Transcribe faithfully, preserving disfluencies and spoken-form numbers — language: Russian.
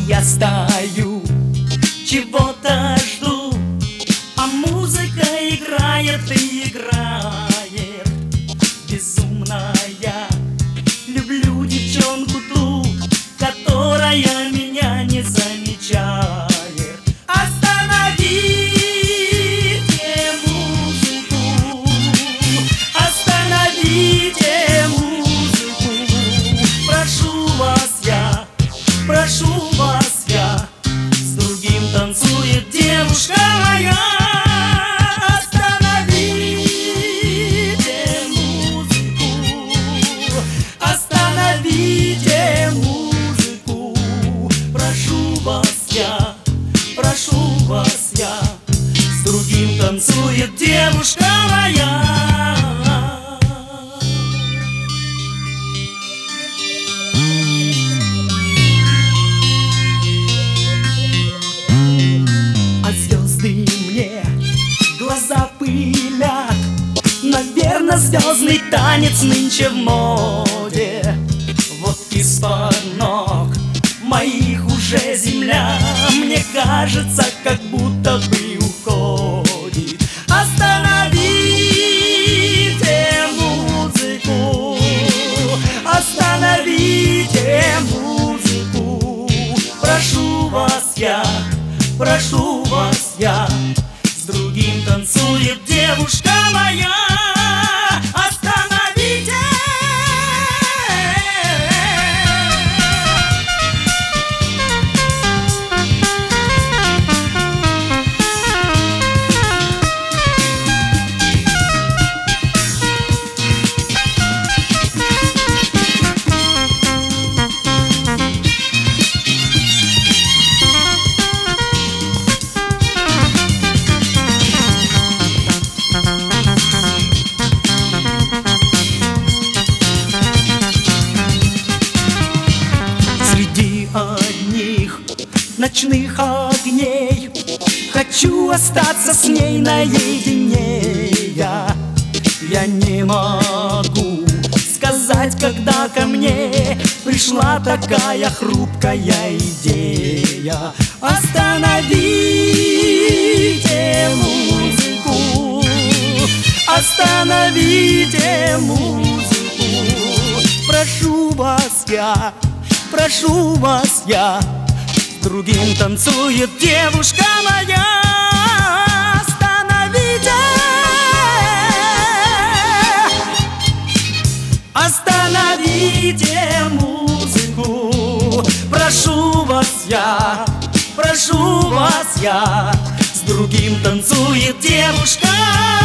Я стою, чего-то жду, а музыка играет и играет. Безумная, люблю девчонку ту, которая меня не замечает. Остановите музыку, остановите музыку. Прошу вас я, прошу вас я, с другим танцует девушка моя. Остановите музыку, остановите музыку. Прошу вас я, прошу вас я, с другим танцует девушка моя. А звезды мне глаза пылят, наверно, звездный танец нынче в моде. Вот из-под ног моих уже земля, мне кажется, как будто бы уходит. Остановите музыку, остановите музыку. Прошу вас я, прошу вас я, с другим танцует девушка моя. Остановите. Среди одних ночных огней хочу остаться с ней наедине. Я, я не могу сказать, когда ко мне пришла такая хрупкая идея. Остановите музыку, остановите музыку. Прошу вас я, прошу вас я, с другим танцует девушка моя. Остановите, остановите музыку. Прошу вас я, прошу вас я, с другим танцует девушка.